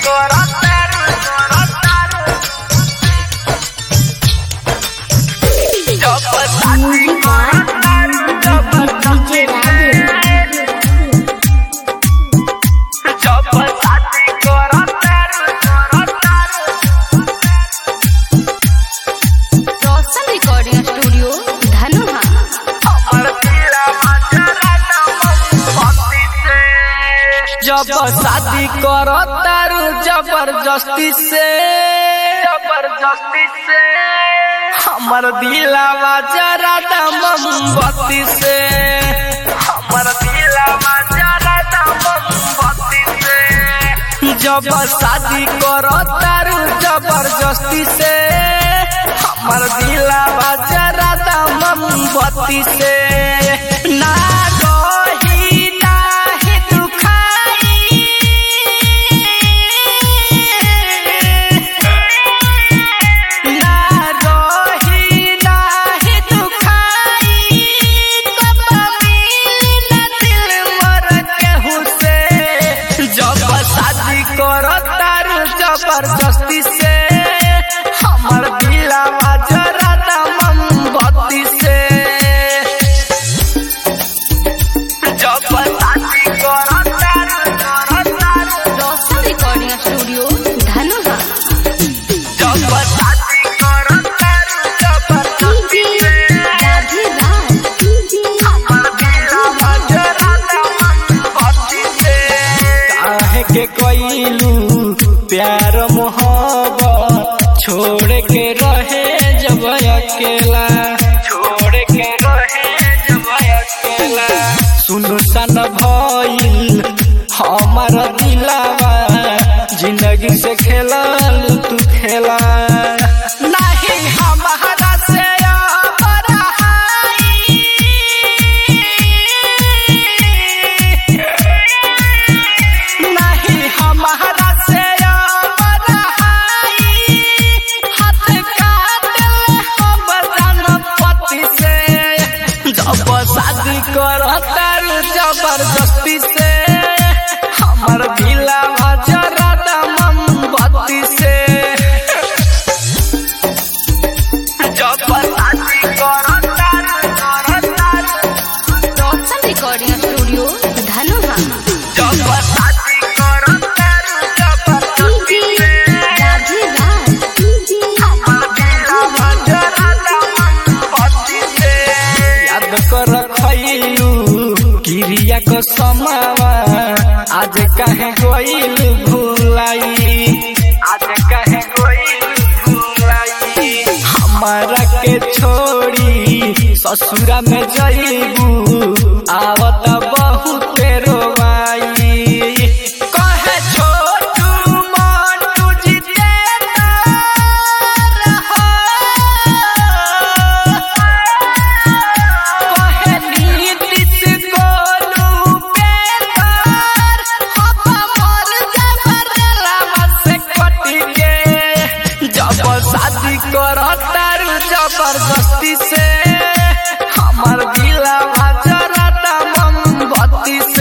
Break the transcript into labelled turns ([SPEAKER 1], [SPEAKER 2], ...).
[SPEAKER 1] जब शादी करो तारू जबरदस्ती से हमर दिलवा जरा मोमबत्ती से हमर दिलवा जरा मोमबत्ती से जब शादी करो तारू जबरदस्ती से हमर दिलवा जरा मोमबत्ती से ना जबरदस्ती से हमर दिलवा जरा मोमबत्ती से जबरदस्ती करो
[SPEAKER 2] रोशन रिकॉर्डिंग स्टूडियो धनुहा
[SPEAKER 1] जबरदस्ती करो जबरदस्ती से हमर दिलवा जरा मोमबत्ती से काहे के कोइलू प्यार मोहब्बत छोड़ के रहे जब अकेला सुनसान भइल हमार दिलवा जिंदगी से खेलल तू खेला नहीं हमारा से नहीं हमारा शादी करो तारू जबरदस्ती से हमर दिलवा जरा मोमबत्ती से जबरदस्ती करो
[SPEAKER 2] रोशन रिकॉर्डिंग स्टूडियो धनुहा
[SPEAKER 1] जबरदस्ती करो जबरदस्ती से हमर दिलवा जरा मोमबत्ती से याद कर खइलू किरिया को समावा आज कहे गइल भुलाई हमारा के छोड़ी ससुरा में जइबू आवत बहुत रोवाई कहे छोटू मोटू जितेंद्र शादी करो तारू जबरदस्ती से हमर दिलवा जरा मोमबत्ती से